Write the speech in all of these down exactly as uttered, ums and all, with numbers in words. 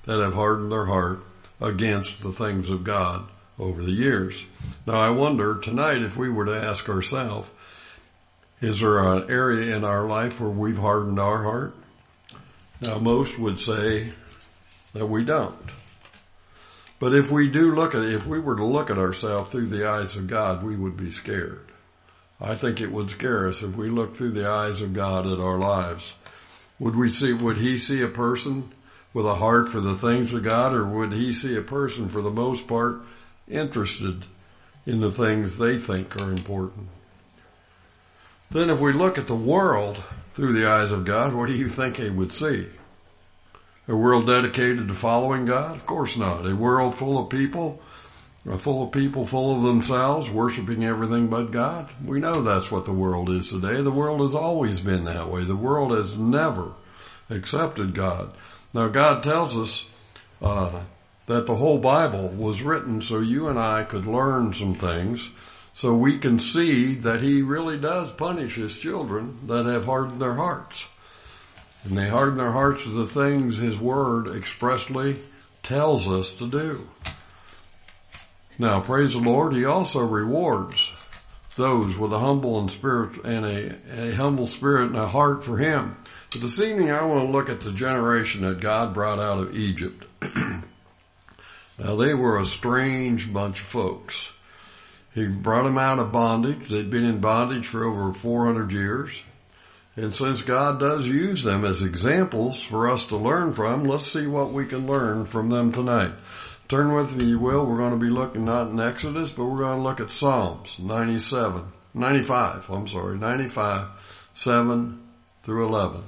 that have hardened their heart against the things of God over the years. Now I wonder tonight if we were to ask ourselves, is there an area in our life where we've hardened our heart? Now most would say that we don't. But if we do look at, if we were to look at ourselves through the eyes of God, we would be scared. I think it would scare us if we look through the eyes of God at our lives. Would we see, would he see a person with a heart for the things of God, or would he see a person for the most part interested in the things they think are important? Then if we look at the world through the eyes of God, what do you think he would see? A world dedicated to following God? Of course not. A world full of people, full of people full of themselves, worshiping everything but God? We know that's what the world is today. The world has always been that way. The world has never accepted God. Now God tells us uh, that the whole Bible was written so you and I could learn some things, so we can see that he really does punish his children that have hardened their hearts. And they harden their hearts to the things his word expressly tells us to do. Now, praise the Lord, he also rewards those with a humble and spirit and a, a humble spirit and a heart for him. But this evening I want to look at the generation that God brought out of Egypt. Now they were a strange bunch of folks. He brought them out of bondage. They'd been in bondage for over four hundred years. And since God does use them as examples for us to learn from, let's see what we can learn from them tonight. Turn with me, you will. We're going to be looking not in Exodus, but we're going to look at Psalms ninety-seven, ninety-five, I'm sorry, ninety-five, seven through eleven.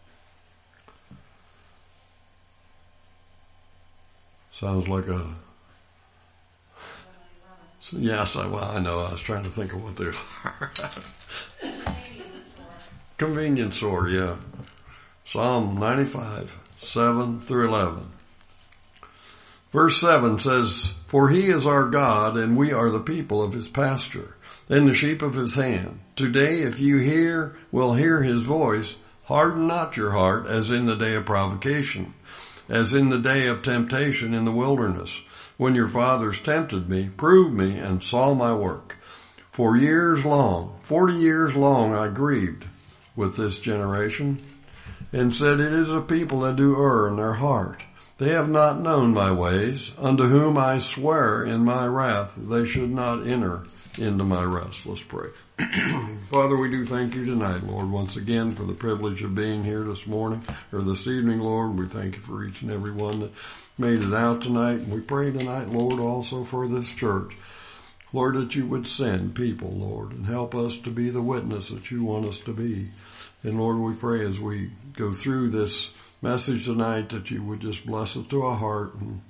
Sounds like a, yes, I, well, I know, I was trying to think of what they are. Convenience store, yeah. Psalm ninety-five, seven through eleven. Verse seven says, "For he is our God, and we are the people of his pasture, and the sheep of his hand. Today, if you hear, will hear his voice, harden not your heart as in the day of provocation, as in the day of temptation in the wilderness, when your fathers tempted me, proved me, and saw my work. For years long, forty years long I grieved with this generation, and said, it is a people that do err in their heart. They have not known my ways, unto whom I swear in my wrath they should not enter into my rest." Let's pray. Father, we do thank you tonight, Lord, once again for the privilege of being here this morning, or this evening, Lord. We thank you for each and every one that made it out tonight. And we pray tonight, Lord, also for this church. Lord, that you would send people, Lord, and help us to be the witness that you want us to be. And Lord, we pray as we go through this message tonight that you would just bless it to our heart. And,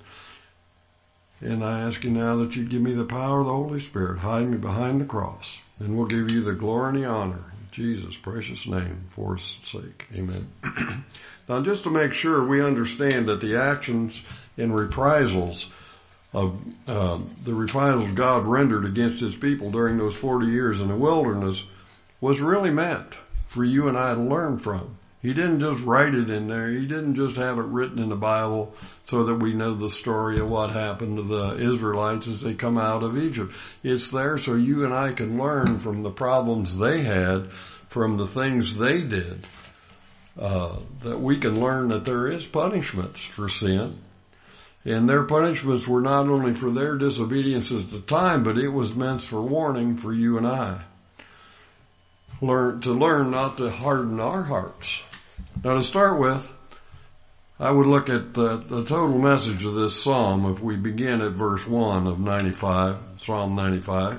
and I ask you now that you give me the power of the Holy Spirit. Hide me behind the cross. And we'll give you the glory and the honor in Jesus' precious name for his sake. Amen. Now, just to make sure we understand that the actions and reprisals of uh, the reprisals God rendered against his people during those forty years in the wilderness was really meant for you and I to learn from. He didn't just write it in there. He didn't just have it written in the Bible so that we know the story of what happened to the Israelites as they come out of Egypt. It's there so you and I can learn from the problems they had, from the things they did, uh, that we can learn that there is punishments for sin. And their punishments were not only for their disobedience at the time, but it was meant for warning for you and I. Learn to learn not to harden our hearts. Now to start with, I would look at the, the total message of this psalm if we begin at verse one of ninety-five, Psalm ninety-five.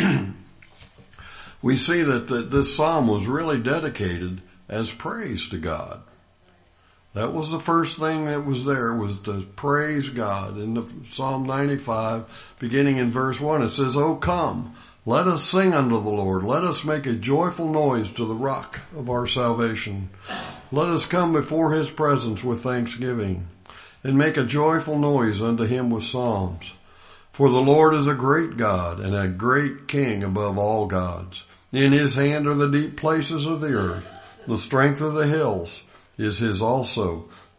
We see that the, this psalm was really dedicated as praise to God. That was the first thing that was there, was to praise God. In the Psalm ninety-five, beginning in verse one, it says, "O come, let us sing unto the Lord. Let us make a joyful noise to the rock of our salvation. Let us come before his presence with thanksgiving, and make a joyful noise unto him with psalms. For the Lord is a great God, and a great King above all gods. In his hand are the deep places of the earth. The strength of the hills is his also.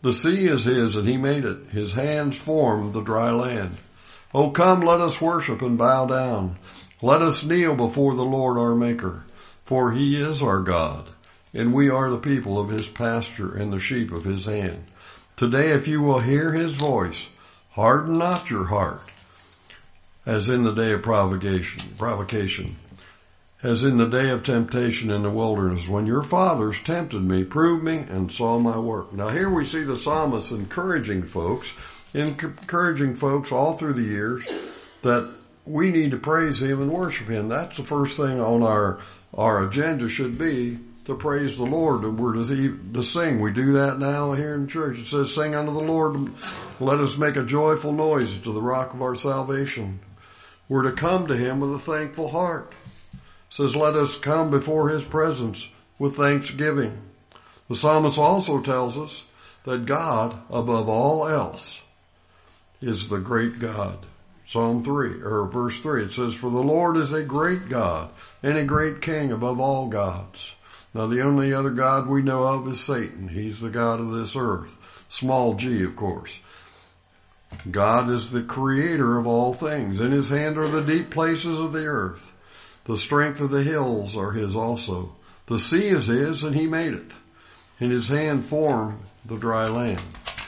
The sea is his and he made it. His hands formed the dry land. Oh, come, let us worship and bow down. Let us kneel before the Lord our Maker. For he is our God, and we are the people of his pasture and the sheep of his hand. Today, if you will hear his voice, harden not your heart, as in the day of provocation, provocation, as in the day of temptation in the wilderness, when your fathers tempted me, proved me, and saw my work. Now here we see the psalmist encouraging folks, encouraging folks all through the years that we need to praise him and worship him. That's the first thing on our, our agenda should be, to praise the Lord. And we're to, to sing. We do that now here in church. It says, sing unto the Lord, let us make a joyful noise to the rock of our salvation. We're to come to him with a thankful heart. It says, let us come before his presence with thanksgiving. The psalmist also tells us that God, above all else, is the great God. Psalm three, or verse three, it says, for the Lord is a great God and a great King above all gods. Now the only other God we know of is Satan. He's the God of this earth. Small g, of course. God is the creator of all things. In his hand are the deep places of the earth. The strength of the hills are his also. The sea is his and he made it. In his hand formed the dry land.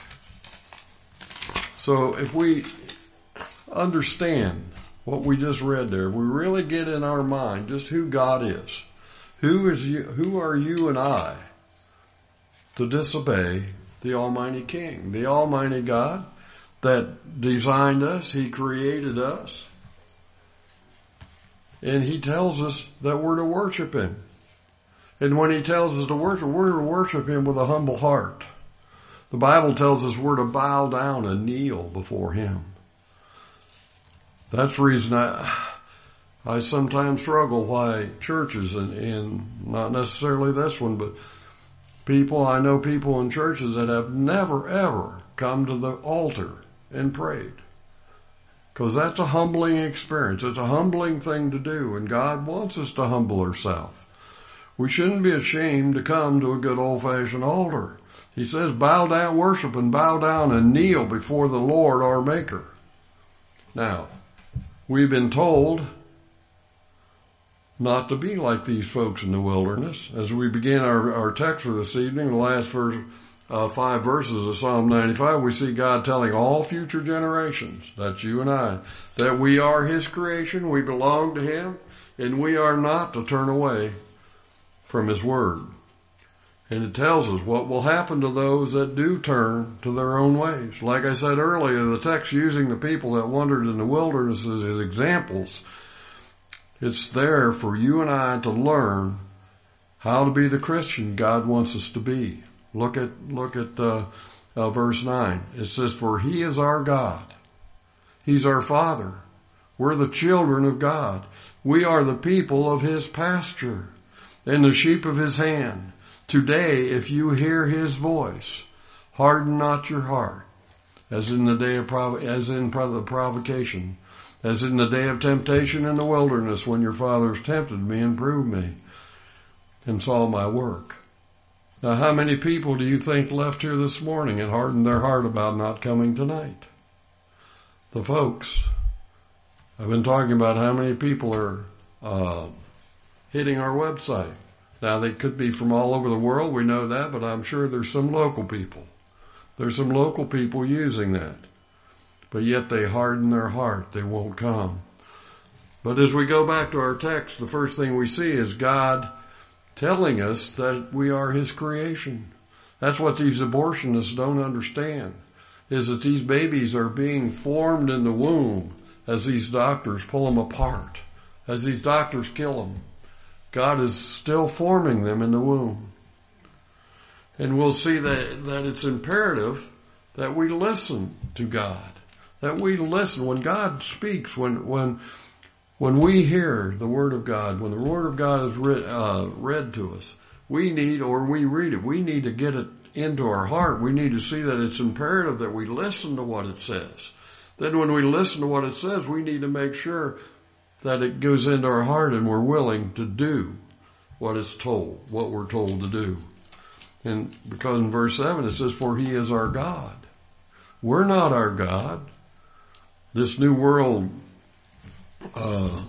So if we understand what we just read there, if we really get in our mind just who God is, who is you, who are you and I to disobey the Almighty King, the Almighty God that designed us, he created us, and he tells us that we're to worship him. And when he tells us to worship, we're to worship him with a humble heart. The Bible tells us we're to bow down and kneel before him. That's the reason I, I sometimes struggle why churches, and, and not necessarily this one, but people, I know people in churches that have never ever come to the altar and prayed. Because that's a humbling experience. It's a humbling thing to do, and God wants us to humble ourselves. We shouldn't be ashamed to come to a good old-fashioned altar. He says, bow down, worship and bow down and kneel before the Lord our Maker. Now, we've been told not to be like these folks in the wilderness. As we begin our, our text for this evening, the last verse, uh, five verses of Psalm ninety-five, we see God telling all future generations, that's you and I, that we are his creation, we belong to him, and we are not to turn away from his word. And it tells us what will happen to those that do turn to their own ways. Like I said earlier, the text using the people that wandered in the wilderness as examples, it's there for you and I to learn how to be the Christian God wants us to be. Look at, look at, uh, uh, verse nine. It says, for he is our God. He's our Father. We're the children of God. We are the people of his pasture and the sheep of his hand. Today, if you hear his voice, harden not your heart, as in the day of prov- as in the provocation, as in the day of temptation in the wilderness, when your fathers tempted me and proved me, and saw my work. Now, how many people do you think left here this morning and hardened their heart about not coming tonight? The folks. I've been talking about how many people are uh, hitting our website. Now, they could be from all over the world, we know that, but I'm sure there's some local people. There's some local people using that. But yet they harden their heart. They won't come. But as we go back to our text, the first thing we see is God telling us that we are his creation. That's what these abortionists don't understand, is that these babies are being formed in the womb as these doctors pull them apart, as these doctors kill them. God is still forming them in the womb. And we'll see that, that it's imperative that we listen to God. That we listen when God speaks, when, when, when we hear the Word of God, when the Word of God is read, uh, read to us, we need, or we read it, we need to get it into our heart. We need to see that it's imperative that we listen to what it says. Then when we listen to what it says, we need to make sure that it goes into our heart and we're willing to do what it's told, what we're told to do. And because in verse seven it says, for he is our God. We're not our God. This new world uh,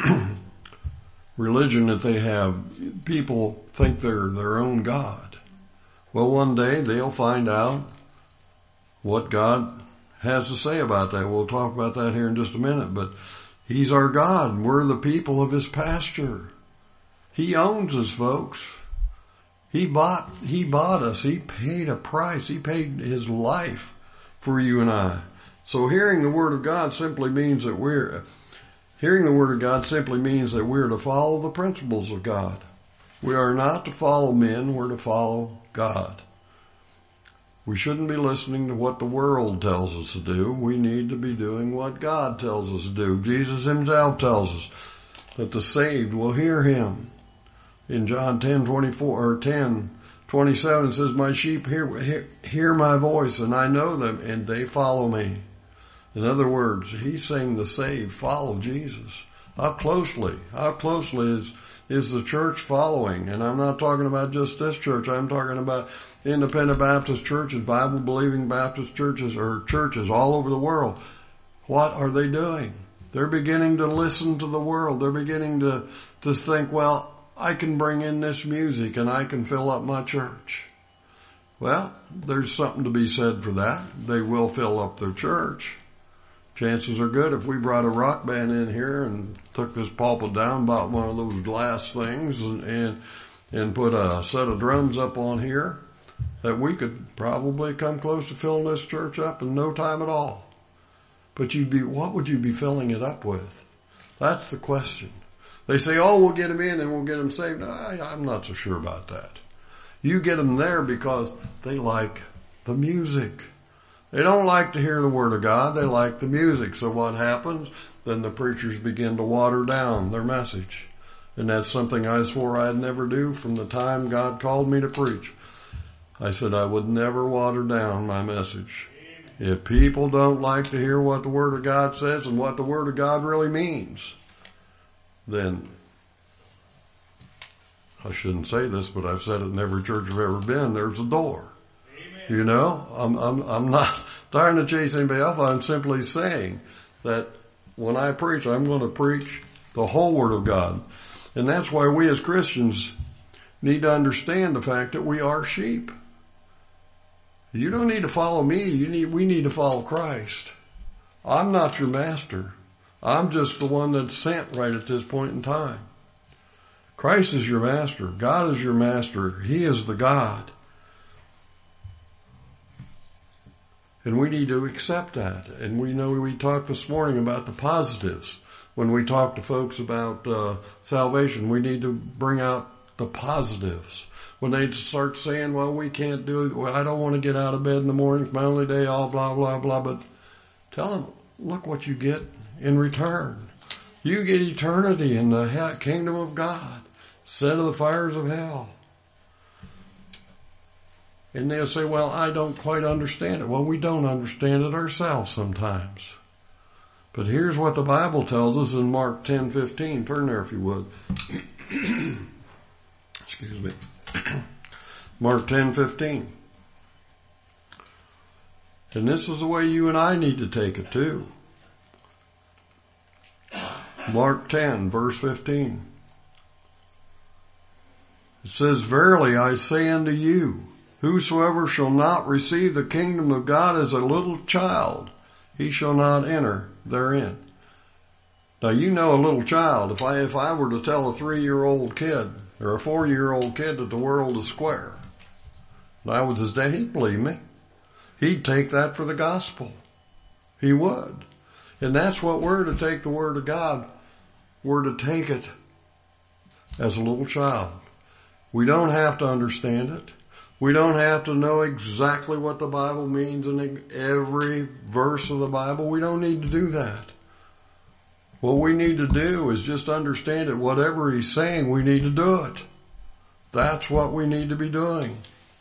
religion that they have, people think they're their own God. Well, one day they'll find out what God has to say about that. We'll talk about that here in just a minute, but he's our God, and we're the people of his pasture. He owns us, folks. He bought, he bought us. He paid a price. He paid his life for you and I. So hearing the word of God simply means that we're, hearing the word of God simply means that we're to follow the principles of God. We are not to follow men, we're to follow God. We shouldn't be listening to what the world tells us to do. We need to be doing what God tells us to do. Jesus himself tells us that the saved will hear him. In John ten twenty-four or ten twenty-seven, it says, my sheep hear, hear, hear my voice, and I know them, and they follow me. In other words, he's saying the saved follow Jesus. How closely, how closely is, is the church following? And I'm not talking about just this church. I'm talking about independent Baptist churches, Bible-believing Baptist churches, or churches all over the world. What are they doing? They're beginning to listen to the world. They're beginning to, to think, well, I can bring in this music and I can fill up my church. Well, there's something to be said for that. They will fill up their church. Chances are good if we brought a rock band in here and took this pulpit down, bought one of those glass things and, and, and put a set of drums up on here, that we could probably come close to filling this church up in no time at all. But you'd be, what would you be filling it up with? That's the question. They say, oh, we'll get them in and we'll get them saved. No, I, I'm not so sure about that. You get them there because they like the music. They don't like to hear the word of God. They like the music. So what happens? Then the preachers begin to water down their message. And that's something I swore I'd never do from the time God called me to preach. I said I would never water down my message. If people don't like to hear what the word of God says and what the word of God really means, then, I shouldn't say this, but I've said it in every church I've ever been, there's a door. Amen. You know, I'm, I'm, I'm not trying to chase anybody off. I'm simply saying that when I preach, I'm going to preach the whole word of God. And that's why we as Christians need to understand the fact that we are sheep. You don't need to follow me. You need, we need to follow Christ. I'm not your master. I'm just the one that's sent right at this point in time. Christ is your master. God is your master. He is the God. And we need to accept that. And we know we talked this morning about the positives. When we talk to folks about uh, salvation, we need to bring out the positives. When they start saying, well, we can't do it. Well, I don't want to get out of bed in the morning. It's my only day off, blah, blah, blah. But tell them, look what you get in return. You get eternity in the kingdom of God, instead of the fires of hell. And they'll say, well, I don't quite understand it. Well, we don't understand it ourselves sometimes. But here's what the Bible tells us in Mark ten fifteen. Turn there if you would. Excuse me. Mark ten fifteen. And this is the way you and I need to take it too. Mark ten, verse fifteen. It says, verily I say unto you, whosoever shall not receive the kingdom of God as a little child, he shall not enter therein. Now you know a little child. If I, if I were to tell a three-year-old kid or a four-year-old kid that the world is square, and I was his dad, he'd believe me. He'd take that for the gospel. He would. And that's what we're to take the word of God. We're to take it as a little child. We don't have to understand it. We don't have to know exactly what the Bible means in every verse of the Bible. We don't need to do that. What we need to do is just understand it. Whatever he's saying, we need to do it. That's what we need to be doing.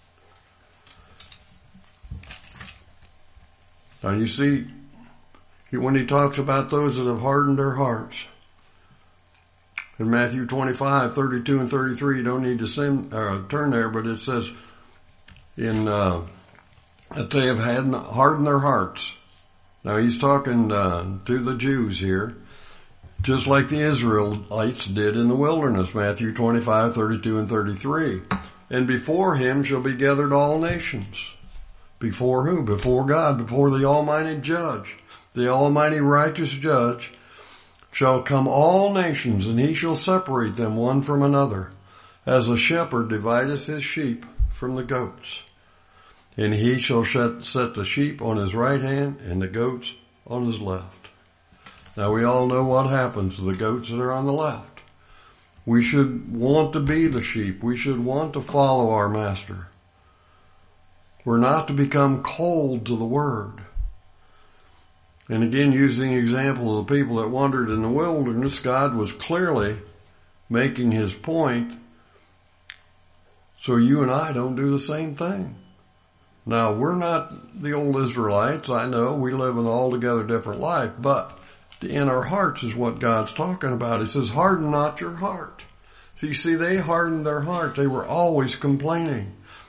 Now you see, when he talks about those that have hardened their hearts, in Matthew twenty-five, thirty-two and thirty-three, you don't need to send, uh, turn there, but it says, in uh, that they have had hardened their hearts. Now he's talking uh, to the Jews here, just like the Israelites did in the wilderness, Matthew twenty-five, thirty-two and thirty-three. And before him shall be gathered all nations. Before who? Before God, before the Almighty Judge, the Almighty Righteous Judge, shall come all nations, and he shall separate them one from another, as a shepherd divideth his sheep from the goats. And he shall set the sheep on his right hand and the goats on his left. Now we all know what happens to the goats that are on the left. We should want to be the sheep. We should want to follow our master. We're not to become cold to the word. And again, using the example of the people that wandered in the wilderness, God was clearly making his point so you and I don't do the same thing. Now, we're not the old Israelites. I know we live an altogether different life, but in our hearts is what God's talking about. He says, harden not your heart. So you see, they hardened their heart. They were always complaining.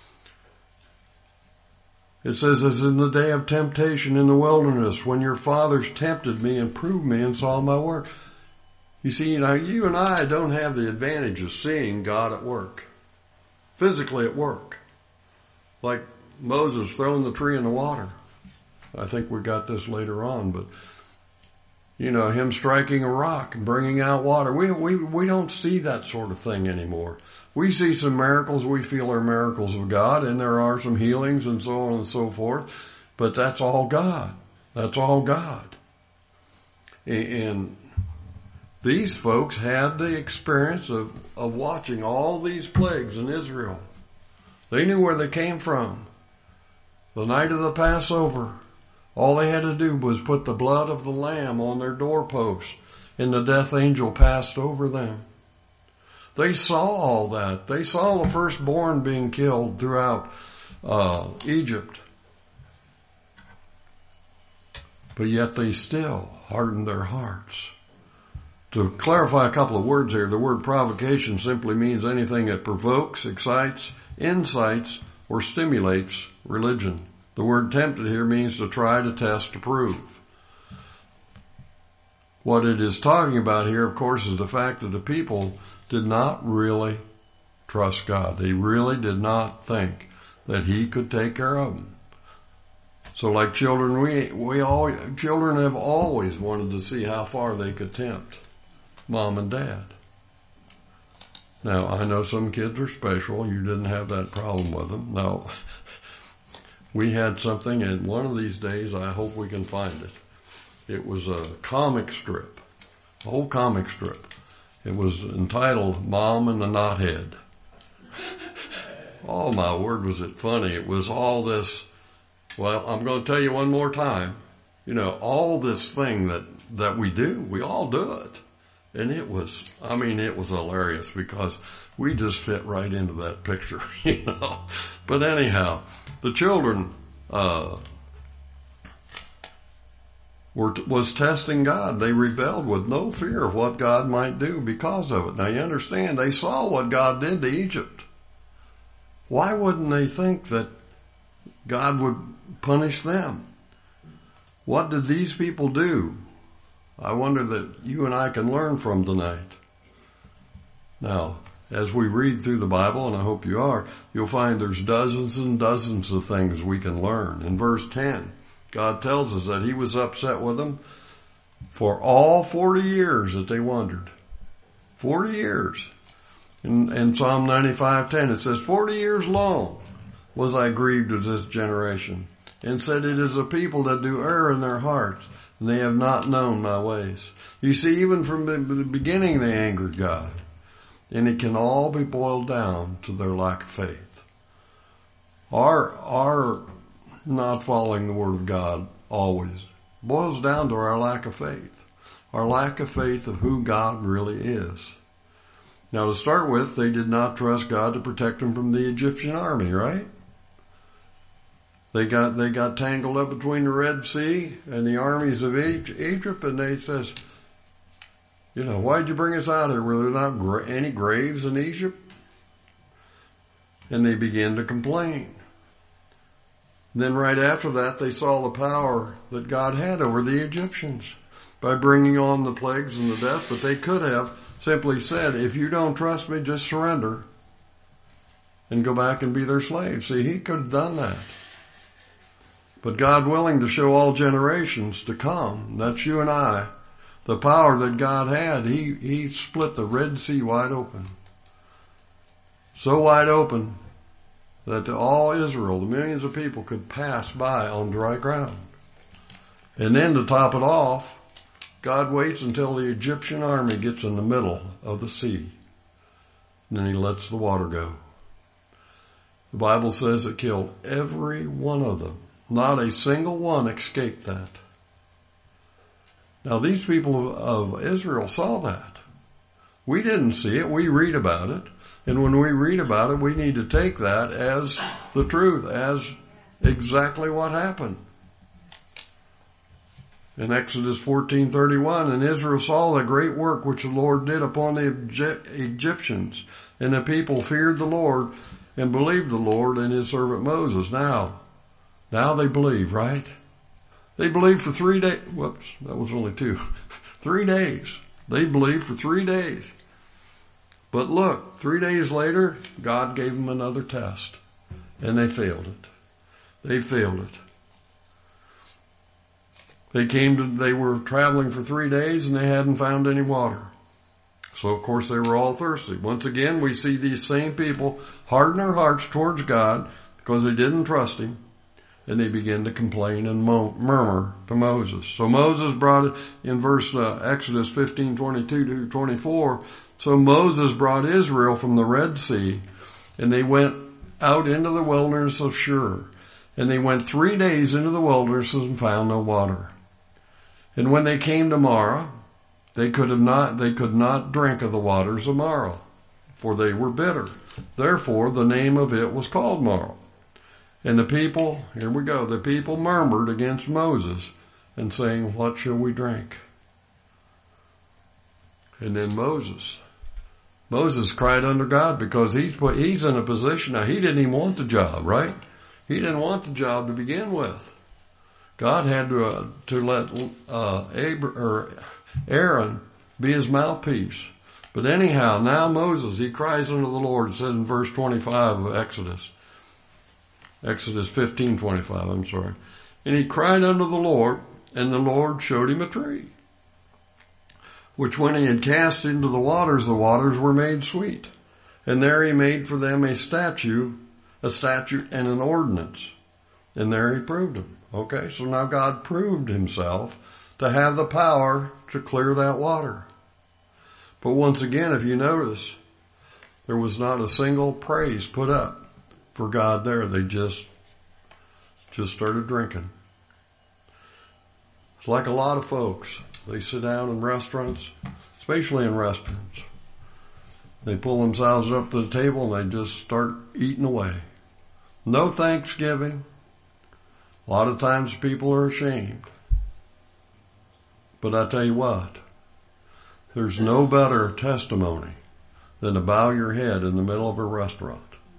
It says, as in the day of temptation in the wilderness, when your fathers tempted me and proved me and saw my work. You see, now you and I don't have the advantage of seeing God at work, physically at work, like Moses throwing the tree in the water. I think we got this later on, but you know, him striking a rock and bringing out water. We we we don't see that sort of thing anymore. We see some miracles. We feel are miracles of God, and there are some healings and so on and so forth. But that's all God. That's all God. And these folks had the experience of, of watching all these plagues in Israel. They knew where they came from. The night of the Passover, all they had to do was put the blood of the lamb on their doorposts, and the death angel passed over them. They saw all that. They saw the firstborn being killed throughout uh, Egypt. But yet they still hardened their hearts. To clarify a couple of words here, the word provocation simply means anything that provokes, excites, incites, or stimulates religion. The word tempted here means to try, to test, to prove. What it is talking about here, of course, is the fact that the people did not really trust God. They really did not think that he could take care of them. So like children, we, we all, children have always wanted to see how far they could tempt mom and dad. Now, I know some kids are special. You didn't have that problem with them. No. We had something, and one of these days, I hope we can find it. It was a comic strip, a whole comic strip. It was entitled Mom and the Knothead. Oh, my word, was it funny. It was all this, well, I'm going to tell you one more time, you know, all this thing that, that we do, we all do it. And it was, I mean, it was hilarious because we just fit right into that picture, you know. But anyhow, the children uh were was testing God. They rebelled with no fear of what God might do because of it. Now you understand, they saw what God did to Egypt. Why wouldn't they think that God would punish them? What did these people do? I wonder that you and I can learn from tonight. Now, as we read through the Bible, and I hope you are, you'll find there's dozens and dozens of things we can learn. In verse ten, God tells us that he was upset with them for all forty years that they wandered. forty years. In, in Psalm ninety-five ten, it says, forty years long was I grieved with this generation, and said, it is a people that do err in their hearts, and they have not known my ways. You see, even from the beginning they angered God. And it can all be boiled down to their lack of faith. Our, our not following the Word of God always boils down to our lack of faith. Our lack of faith of who God really is. Now to start with, they did not trust God to protect them from the Egyptian army, right? They got, they got tangled up between the Red Sea and the armies of Egypt, and they says, you know, why'd you bring us out here? Were there not gra- any graves in Egypt? And they began to complain. Then right after that, they saw the power that God had over the Egyptians by bringing on the plagues and the death. But they could have simply said, if you don't trust me, just surrender and go back and be their slaves. See, he could have done that. But God willing to show all generations to come, that's you and I, the power that God had, he, he split the Red Sea wide open. So wide open that all Israel, the millions of people, could pass by on dry ground. And then to top it off, God waits until the Egyptian army gets in the middle of the sea. And then he lets the water go. The Bible says it killed every one of them. Not a single one escaped that. Now these people of Israel saw that. We didn't see it. We read about it. And when we read about it, we need to take that as the truth, as exactly what happened. In Exodus fourteen thirty-one, and Israel saw the great work which the Lord did upon the Egyptians, and the people feared the Lord and believed the Lord and his servant Moses. Now, now they believe, right? They believed for three days. Whoops, that was only two. Three days. They believed for three days. But look, three days later, God gave them another test. And they failed it. They failed it. They came to, they were traveling for three days and they hadn't found any water. So of course they were all thirsty. Once again, we see these same people harden their hearts towards God because they didn't trust him. And they began to complain and murmur to Moses. So Moses brought it in verse uh, Exodus fifteen twenty-two to twenty-four. So Moses brought Israel from the Red Sea, and they went out into the wilderness of Shur. And they went three days into the wilderness and found no water. And when they came to Marah, they could have not, they could not drink of the waters of Marah, for they were bitter. Therefore, the name of it was called Marah. And the people, here we go, the people murmured against Moses and saying, what shall we drink? And then Moses, Moses cried unto God because he's, he's in a position, now he didn't even want the job, right? He didn't want the job to begin with. God had to, uh, to let, uh, Abra- or Aaron be his mouthpiece. But anyhow, now Moses, he cries unto the Lord, it says in verse twenty-five of Exodus. Exodus fifteen twenty-five, I'm sorry. And he cried unto the Lord, and the Lord showed him a tree, which when he had cast into the waters, the waters were made sweet. And there he made for them a statue, a statute and an ordinance. And there he proved them. Okay, so now God proved himself to have the power to clear that water. But once again, if you notice, there was not a single praise put up for God there. They just, just started drinking. It's like a lot of folks. They sit down in restaurants, especially in restaurants. They pull themselves up to the table and they just start eating away. No thanksgiving. A lot of times people are ashamed. But I tell you what, there's no better testimony than to bow your head in the middle of a restaurant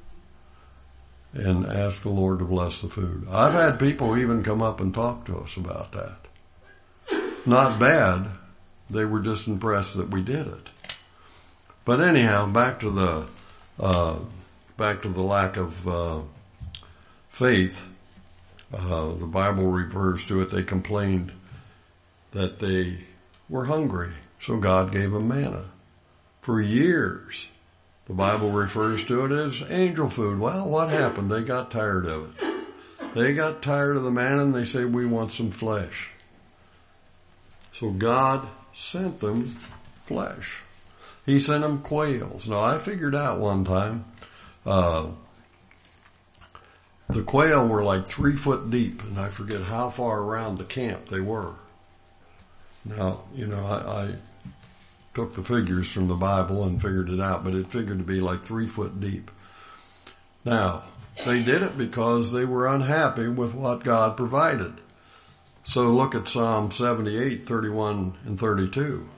and ask the Lord to bless the food. I've had people even come up and talk to us about that. Not bad. They were just impressed that we did it. But anyhow, back to the, uh, back to the lack of, uh, faith. Uh, the Bible refers to it. They complained that they were hungry. So God gave them manna. For years, the Bible refers to it as angel food. Well, what happened? They got tired of it. They got tired of the manna and they say, we want some flesh. So God sent them flesh. He sent them quails. Now I figured out one time, uh, the quail were like three foot deep, and I forget how far around the camp they were. Now, you know, I, I took the figures from the Bible and figured it out, but it figured to be like three foot deep. Now, they did it because they were unhappy with what God provided. So look at Psalm seventy-eight, thirty-one and thirty-two.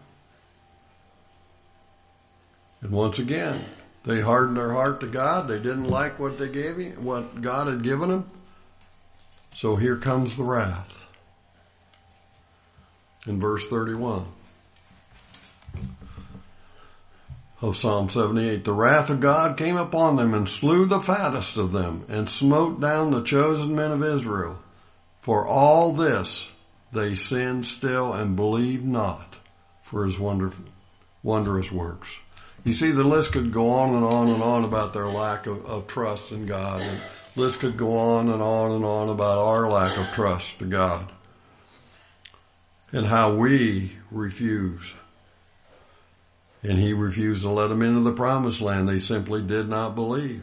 And once again, they hardened their heart to God. They didn't like what they gave him, what God had given them. So here comes the wrath. In verse thirty-one of Psalm seventy-eight, the wrath of God came upon them and slew the fattest of them and smote down the chosen men of Israel. For all this they sinned still and believed not for his wonderful, wondrous works. You see, the list could go on and on and on about their lack of, of trust in God. And the list could go on and on and on about our lack of trust to God and how we refuse. And he refused to let them into the promised land. They simply did not believe.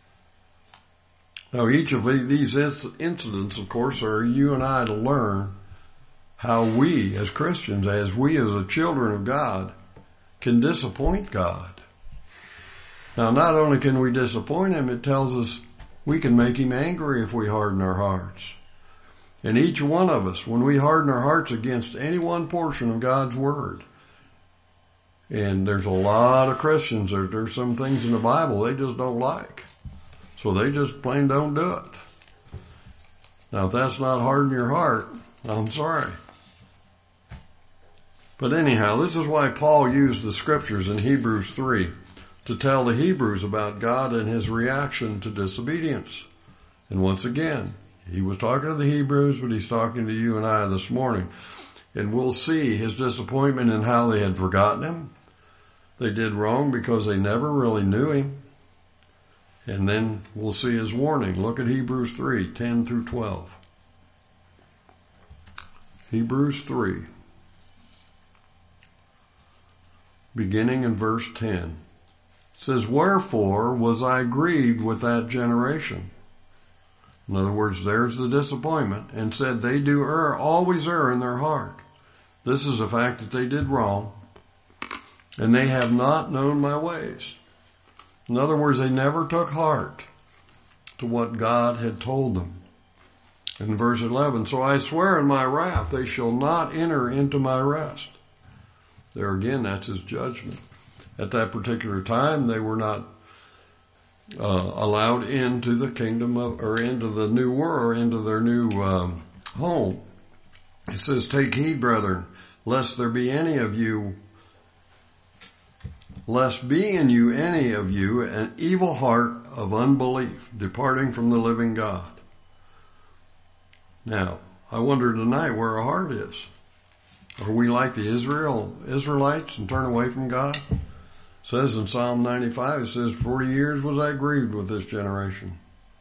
Now, each of these incidents, of course, are you and I to learn how we as Christians, as we as the children of God, can disappoint God. Now, not only can we disappoint him, it tells us we can make him angry if we harden our hearts. And each one of us, when we harden our hearts against any one portion of God's Word, and there's a lot of Christians, there, there's some things in the Bible they just don't like. So they just plain don't do it. Now, if that's not harden your heart, I'm sorry. But anyhow, this is why Paul used the scriptures in Hebrews three to tell the Hebrews about God and his reaction to disobedience. And once again, he was talking to the Hebrews, but he's talking to you and I this morning. And we'll see his disappointment in how they had forgotten him. They did wrong because they never really knew him. And then we'll see his warning. Look at Hebrews three, ten through twelve. Hebrews three. Beginning in verse ten, it says, wherefore was I grieved with that generation? In other words, there's the disappointment, and said they do err, always err in their heart. This is the fact that they did wrong, and they have not known my ways. In other words, they never took heart to what God had told them. In verse eleven, so I swear in my wrath, they shall not enter into my rest. There again, that's his judgment. At that particular time, they were not uh, allowed into the kingdom of, or into the new world, or into their new um, home. It says, take heed, brethren, lest there be any of you, lest be in you any of you an evil heart of unbelief, departing from the living God. Now, I wonder tonight where our heart is. Are we like the Israel Israelites and turn away from God? It says in Psalm ninety-five, it says, forty years was I grieved with this generation.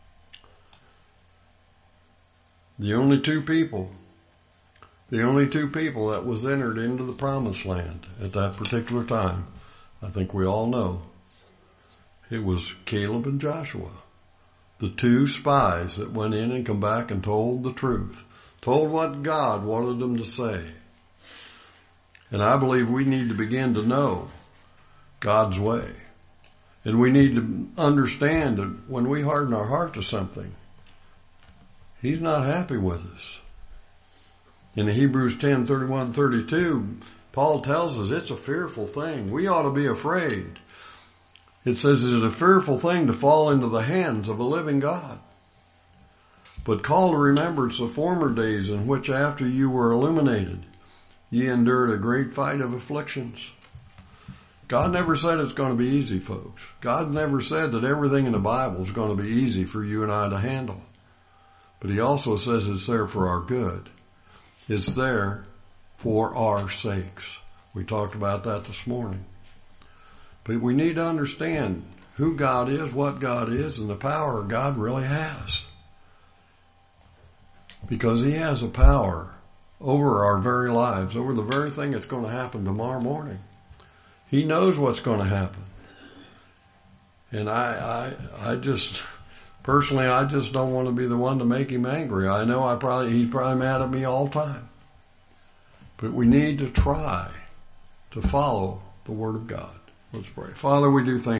The only two people, the only two people that was entered into the promised land at that particular time, I think we all know, it was Caleb and Joshua, the two spies that went in and come back and told the truth, told what God wanted them to say. And I believe we need to begin to know God's way. And we need to understand that when we harden our heart to something, he's not happy with us. In Hebrews ten, thirty-one, thirty-two, Paul tells us it's a fearful thing. We ought to be afraid. It says it's a fearful thing to fall into the hands of a living God. But call to remembrance the former days in which after you were illuminated, ye endured a great fight of afflictions. God never said it's going to be easy, folks. God never said that everything in the Bible is going to be easy for you and I to handle. But he also says it's there for our good. It's there for our sakes. We talked about that this morning. But we need to understand who God is, what God is, and the power God really has. Because he has a power over our very lives, over the very thing that's going to happen tomorrow morning. He knows what's going to happen. And I, I, I just, personally, I just don't want to be the one to make him angry. I know I probably, he's probably mad at me all the time. But we need to try to follow the Word of God. Let's pray. Father, we do thank